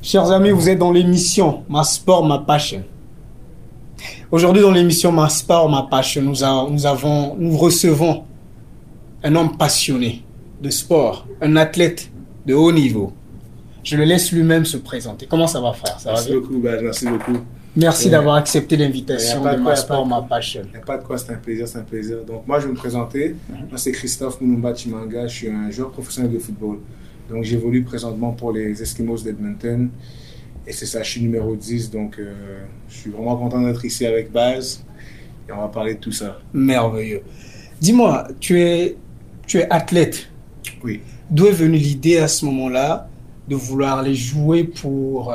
Chers amis, vous êtes dans l'émission Ma Sport, Ma Passion. Aujourd'hui, dans l'émission Ma Sport, Ma Passion, nous recevons un homme passionné de sport, un athlète de haut niveau. Je le laisse lui-même se présenter. Comment ça va, frère? Ça merci va bien? beaucoup, merci beaucoup. Merci d'avoir accepté l'invitation de Ma Sport, Ma Passion. Il n'y a pas de quoi, c'est un plaisir. Donc moi, je vais me présenter. Moi, c'est Christophe Moulumba Chimanga. Je suis un joueur professionnel de football. Donc j'évolue présentement pour les Eskimos d'Edmonton. Et c'est ça, je suis numéro 10. Donc je suis vraiment content d'être ici avec Baz. Et on va parler de tout ça. Merveilleux. Dis-moi, tu es athlète. Oui. D'où est venue l'idée à ce moment-là de vouloir aller jouer pour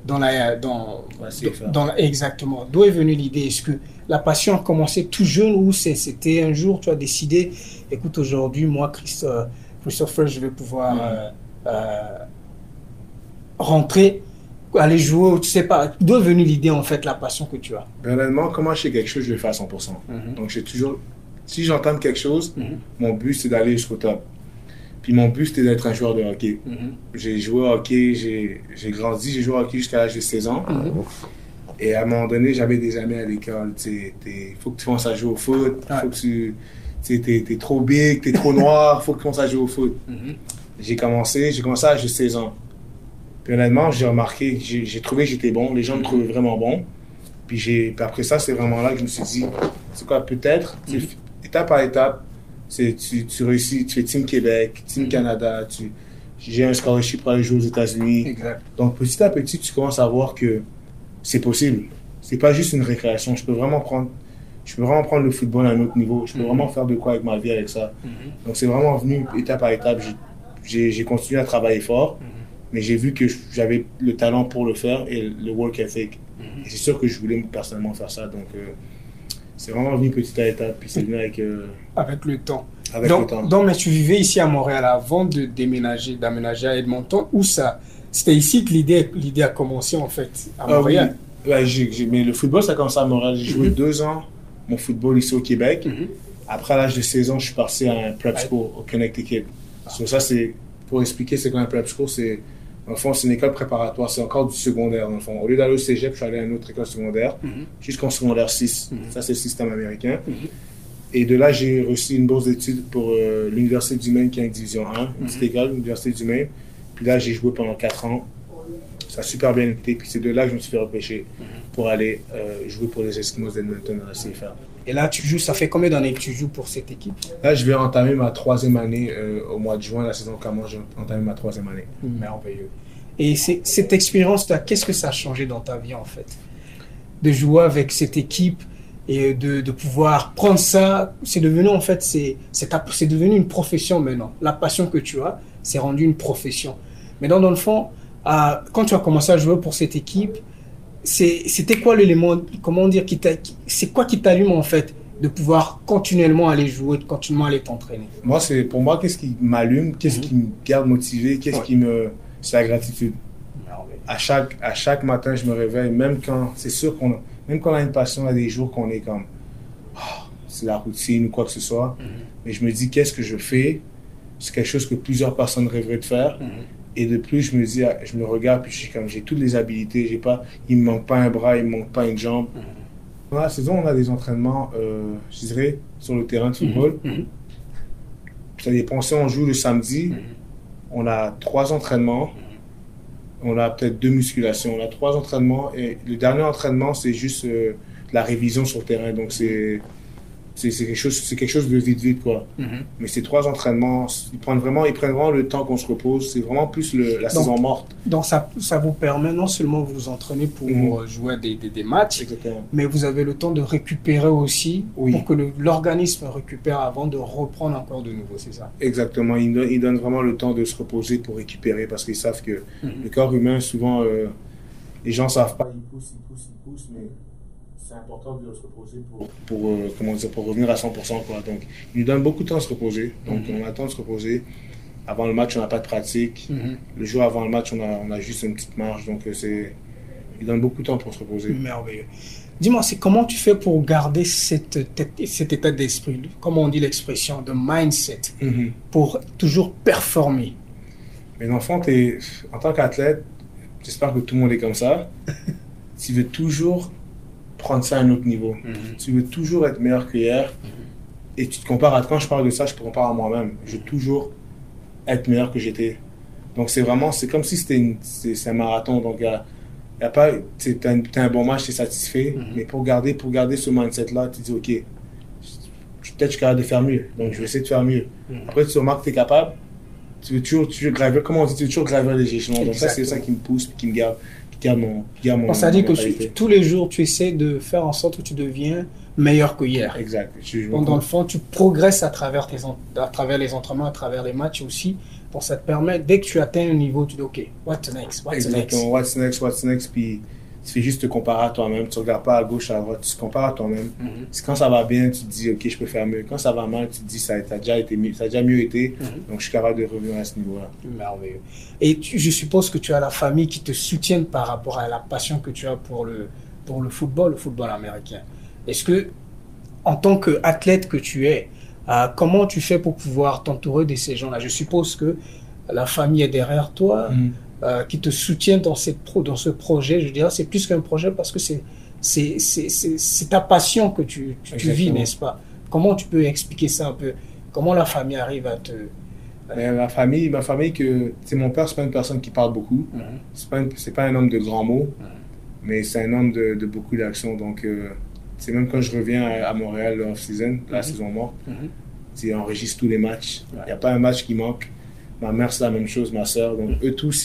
exactement. D'où est venue l'idée? Est-ce que la passion a commencé tout jeune ou c'était un jour tu as décidé, écoute, aujourd'hui moi Christopher, je vais pouvoir rentrer, aller jouer, tu sais pas. D'où est venue l'idée en fait, la passion que tu as? Honnêtement, comment je fais quelque chose, je le fais à 100%. Donc j'ai toujours, si j'entame quelque chose, mon but c'est d'aller jusqu'au top. Puis mon but, c'était d'être un joueur de hockey. J'ai joué au hockey, j'ai grandi, j'ai joué au hockey jusqu'à l'âge de 16 ans. Et à un moment donné, j'avais des amis à l'école. Il faut que tu commences à jouer au foot. Faut que t'es trop big, t'es trop noir. Faut que tu commences à jouer au foot. J'ai commencé à l'âge de 16 ans. Puis honnêtement, j'ai remarqué, j'ai trouvé que j'étais bon. Les gens me trouvaient vraiment bon. Puis après ça, c'est vraiment là que je me suis dit, c'est quoi, peut-être, étape par étape, tu réussis, tu fais Team Québec, Team Canada, j'ai un scholarship pour aller jouer aux États-Unis. Exact. Donc petit à petit, tu commences à voir que c'est possible. C'est pas juste une récréation. Je peux vraiment prendre le football à un autre niveau. Je peux vraiment faire de quoi avec ma vie avec ça. Donc c'est vraiment venu étape par étape. J'ai continué à travailler fort, mais j'ai vu que j'avais le talent pour le faire et le work ethic. Et c'est sûr que je voulais personnellement faire ça. Donc c'est vraiment venu petit à étape, puis c'est venu avec le temps. Le temps. Donc, mais tu vivais ici à Montréal avant de d'aménager à Edmonton, où ça? C'était ici que l'idée a commencé en fait, à Montréal. Oui. Ouais, mais le football, ça a commencé à Montréal. J'ai joué 2 ans mon football ici au Québec. Après, à l'âge de 16 ans, je suis parti à un prep school au Connecticut. So, ça, c'est pour expliquer c'est quoi un prep school. Dans le fond, c'est une école préparatoire. C'est encore du secondaire, dans le fond. Au lieu d'aller au cégep, je suis allé à une autre école secondaire, jusqu'en secondaire 6. Ça, c'est le système américain. Et de là, j'ai reçu une bourse d'études pour l'Université du Maine, qui est en division 1, une petite école, l'Université du Maine. Puis là, j'ai joué pendant 4 ans. Ça a super bien été. Puis c'est de là que je me suis fait repêcher pour aller jouer pour les Eskimos d'Edmonton dans la CFL. Et là, tu joues, ça fait combien d'années que tu joues pour cette équipe? Là, je vais entamer ma 3e année au mois de juin. La saison commence, j'ai entamé ma 3e année. Merveilleux. Et cette expérience-là, qu'est-ce que ça a changé dans ta vie, en fait? De jouer avec cette équipe et de pouvoir prendre ça, c'est devenu, en fait, c'est devenu une profession maintenant. La passion que tu as, c'est rendu une profession. Mais dans le fond, quand tu as commencé à jouer pour cette équipe, c'était quoi l'élément, comment dire, c'est quoi qui t'allume en fait de pouvoir continuellement aller jouer, continuellement aller t'entraîner? Pour moi, qu'est-ce qui m'allume, qu'est-ce qui me garde motivé, c'est la gratitude. À chaque matin, je me réveille, même quand on a une passion, il y a des jours qu'on est comme, c'est la routine ou quoi que ce soit, mais je me dis, qu'est-ce que je fais? C'est quelque chose que plusieurs personnes rêveraient de faire. Et de plus, je me dis, je me regarde, puis je suis comme, j'ai toutes les habilités, il me manque pas un bras, il me manque pas une jambe. Dans la saison, on a des entraînements, je dirais, sur le terrain de football. Ça dépend, si on joue le samedi, on a 3 entraînements, on a peut-être 2 musculations, on a 3 entraînements, et le dernier entraînement, c'est juste la révision sur le terrain, donc c'est quelque chose de vite, quoi. Mais ces 3 entraînements, ils prennent vraiment le temps qu'on se repose. C'est vraiment plus la saison morte. Donc ça vous permet non seulement vous entraîner pour jouer des matchs, exactement, mais vous avez le temps de récupérer aussi, pour que l'organisme récupère avant de reprendre encore de nouveau, c'est ça? Exactement. Ils donnent vraiment le temps de se reposer pour récupérer, parce qu'ils savent que le corps humain, souvent, les gens ne savent pas, ils poussent, mais c'est important de se reposer pour revenir à 100%, quoi. Donc, ils nous donnent beaucoup de temps à se reposer. Donc, on a le temps de se reposer. Avant le match, on n'a pas de pratique. Le jour avant le match, on a juste une petite marche. Donc, ils donnent beaucoup de temps pour se reposer. Merveilleux. Dis-moi, comment tu fais pour garder cet état d'esprit, comment on dit l'expression, de mindset, pour toujours performer? Mais dans le fond, en tant qu'athlète, j'espère que tout le monde est comme ça. Tu veux toujours prendre ça à un autre niveau. Tu veux toujours être meilleur qu'hier. Et tu te compares quand je parle de ça, je me compare à moi-même. Je veux toujours être meilleur que j'étais. Donc c'est comme si c'est un marathon. Donc y a pas, t'as un bon match, t'es satisfait. Mais pour garder ce mindset-là, tu dis, OK, peut-être je suis capable de faire mieux. Donc je vais essayer de faire mieux. Après, tu remarques que tu es capable. Tu veux toujours gravir, comment on dit, tu veux toujours gravir les échelons. Donc ça, c'est ça qui me pousse, qui me garde mon on dit que tous les jours, tu essaies de faire en sorte que tu deviens meilleur que hier. Exact. Donc, dans le fond, tu progresses à travers les entraînements, à travers les matchs aussi. Donc, ça te permet, dès que tu atteins un niveau, tu dis, OK, what's next? What's next? Puis, tu fais juste te comparer à toi-même. Tu ne regardes pas à gauche, à droite. Tu te compares à toi-même. Quand ça va bien, tu te dis, OK, je peux faire mieux. Quand ça va mal, tu te dis, ça a déjà mieux été. Donc, je suis capable de revenir à ce niveau-là. Merveilleux. Et je suppose que tu as la famille qui te soutient par rapport à la passion que tu as pour le football américain. Est-ce que, en tant qu'athlète que tu es, comment tu fais pour pouvoir t'entourer de ces gens-là? Je suppose que la famille est derrière toi, qui te soutient dans ce projet. Je dirais c'est plus qu'un projet parce que c'est ta passion que tu vis, n'est-ce pas? Comment tu peux expliquer ça un peu? Comment la famille arrive à te... Ma famille, mon père, c'est pas une personne qui parle beaucoup. C'est pas un homme de grands mots, mais c'est un homme de beaucoup d'actions. Donc, c'est même quand je reviens à Montréal, l'off-season, la saison morte, on enregistre tous les matchs. Il n'y a pas un match qui manque. Ma mère, c'est la même chose, ma soeur. Donc, eux tous,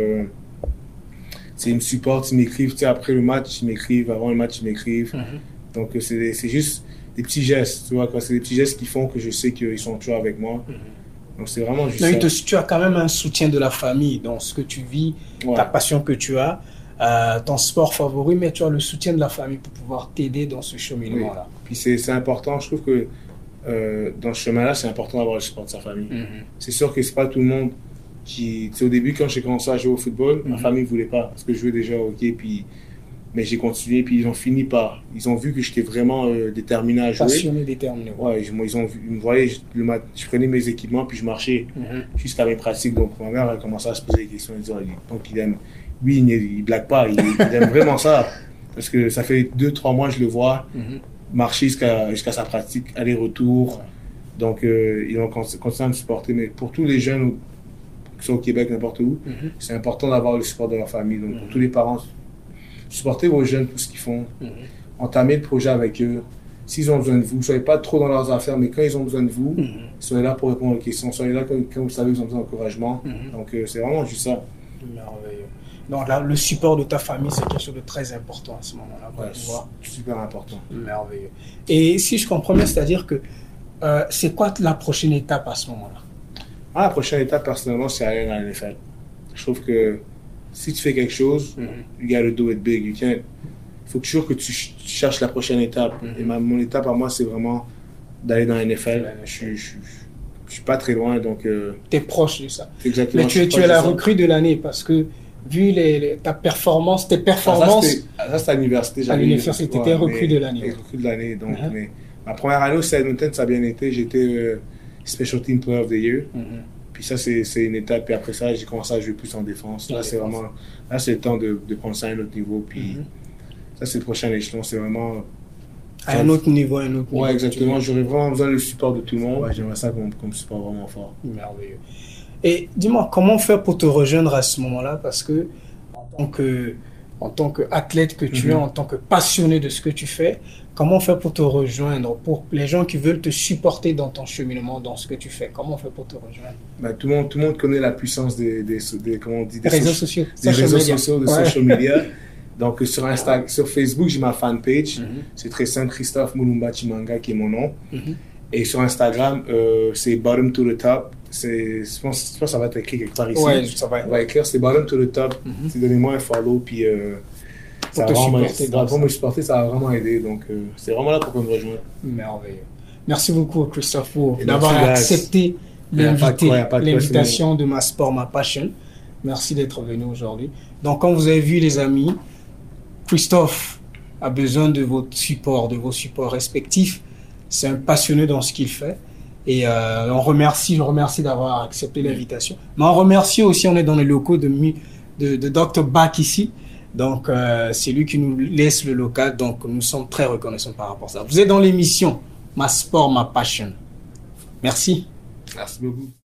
ils me supportent, ils m'écrivent. Après le match, ils m'écrivent. Avant le match, ils m'écrivent. Donc, c'est juste des petits gestes. Tu vois, c'est des petits gestes qui font que je sais qu'ils sont toujours avec moi. Donc, c'est vraiment juste ça. Tu as quand même un soutien de la famille dans ce que tu vis, ta passion que tu as. Ton sport favori, mais tu as le soutien de la famille pour pouvoir t'aider dans ce cheminement-là. Puis c'est important, je trouve que dans ce chemin-là, c'est important d'avoir le support de sa famille. C'est sûr que c'est pas tout le monde qui... Au début, quand j'ai commencé à jouer au football, ma famille ne voulait pas, parce que je jouais déjà au hockey, mais j'ai continué, puis ils ont vu que j'étais vraiment déterminé à jouer. Passionné, déterminé. Ouais, ils me voyaient, je prenais mes équipements, puis je marchais jusqu'à mes pratiques. Donc ma mère a commencé à se poser des questions, elle disait, donc il aime... Lui, il blague pas, il aime vraiment ça. Parce que ça fait 2-3 mois que je le vois marcher jusqu'à sa pratique, aller-retour. Donc, ils vont continuer à me supporter. Mais pour tous les jeunes qui sont au Québec, n'importe où, c'est important d'avoir le support de leur famille. Donc, pour tous les parents, supportez vos jeunes pour ce qu'ils font. Entamez le projet avec eux. S'ils ont besoin de vous, ne soyez pas trop dans leurs affaires, mais quand ils ont besoin de vous, soyez là pour répondre aux questions. Soyez là quand vous savez qu'ils ont besoin d'encouragement. Donc, c'est vraiment juste ça. Merveilleux. Donc là, le support de ta famille, c'est quelque chose de très important à ce moment-là. Super important. Merveilleux. Et si je comprends bien, c'est-à-dire que c'est quoi la prochaine étape à ce moment-là? La prochaine étape, personnellement, c'est aller dans la NFL. Je trouve que si tu fais quelque chose, you gotta do it big. Il faut toujours que tu cherches la prochaine étape. Et mon étape à moi, c'est vraiment d'aller dans la NFL. Je suis pas très loin, donc... Tu es proche de ça. Exactement. Mais tu es la recrue de l'année parce que vu tes performances... Ça, c'était à l'université. À l'université, tu étais recrue de l'année. Recrue de l'année. Donc, mais ma première année au Edmonton, ça a bien été. J'étais Special Team Player of the Year. Puis ça, c'est une étape. Puis après ça, j'ai commencé à jouer plus en défense. Là, c'est le temps de prendre ça à un autre niveau. Puis ça, c'est le prochain échelon. C'est vraiment... À un autre niveau, Ouais, exactement. J'aurais vraiment besoin du support de tout le monde. Ouais, j'aimerais ça qu'on me supporte vraiment fort. Merveilleux. Et dis-moi, comment faire pour te rejoindre à ce moment-là? Parce que en tant qu'athlète que tu es, en tant que passionné de ce que tu fais, comment faire pour te rejoindre? Pour les gens qui veulent te supporter dans ton cheminement, dans ce que tu fais, comment faire pour te rejoindre? Tout le monde connaît la puissance des réseaux sociaux. Des réseaux sociaux, de social media. Donc, sur Facebook, j'ai ma fanpage. C'est très simple, Christophe Mulumba Chimanga, qui est mon nom. Et sur Instagram, c'est Bottom to the Top. Je pense que ça va être écrit quelque part ici. Ouais, ça va. On va écrire, c'est Bottom to the Top. Donnez-moi un follow, puis ça va me supporter, ça va vraiment aider. Donc, c'est vraiment là pour me rejoindre. Merveilleux. Merci beaucoup, Christophe, d'avoir accepté l'invitation de Ma Sport, Ma Passion. Merci d'être venu aujourd'hui. Donc, comme vous avez vu, les amis, Christophe a besoin de vos supports respectifs. C'est un passionné dans ce qu'il fait. Et je remercie d'avoir accepté l'invitation. Mais on remercie aussi, on est dans les locaux de de Dr. Bach ici. Donc, c'est lui qui nous laisse le local. Donc, nous sommes très reconnaissants par rapport à ça. Vous êtes dans l'émission Ma Sport, Ma Passion. Merci. Merci beaucoup.